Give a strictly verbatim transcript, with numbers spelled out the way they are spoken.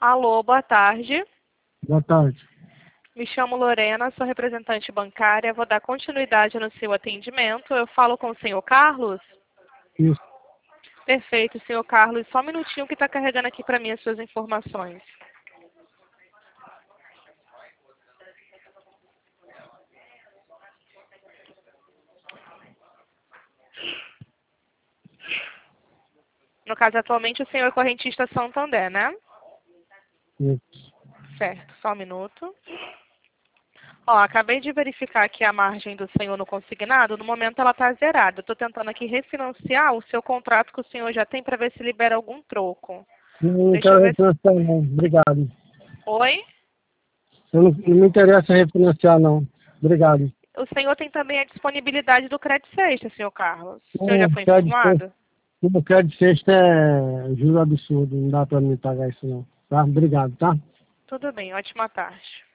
Alô, boa tarde. Boa tarde. Me chamo Lorena, sou representante bancária. Vou dar continuidade no seu atendimento. Eu falo com o senhor Carlos? Isso. Perfeito, senhor Carlos. Só um minutinho que está carregando aqui para mim as suas informações. No caso, atualmente, o senhor é correntista Santander, né? Isso. Certo, só um minuto. Ó, acabei de verificar aqui a margem do senhor no consignado. No momento ela está zerada. Estou tentando aqui refinanciar o seu contrato que o senhor já tem para ver se libera algum troco. Não Deixa eu quero ver se... refinanciar não. Obrigado. Oi? Eu não, não me interessa refinanciar não. Obrigado. O senhor tem também a disponibilidade do crédito sexta, senhor Carlos. O senhor já Não, foi crédito sexta, informado? o crédito sexta é juro absurdo. Não dá para mim pagar isso não. Tá? Obrigado, tá? Tudo bem, ótima tarde.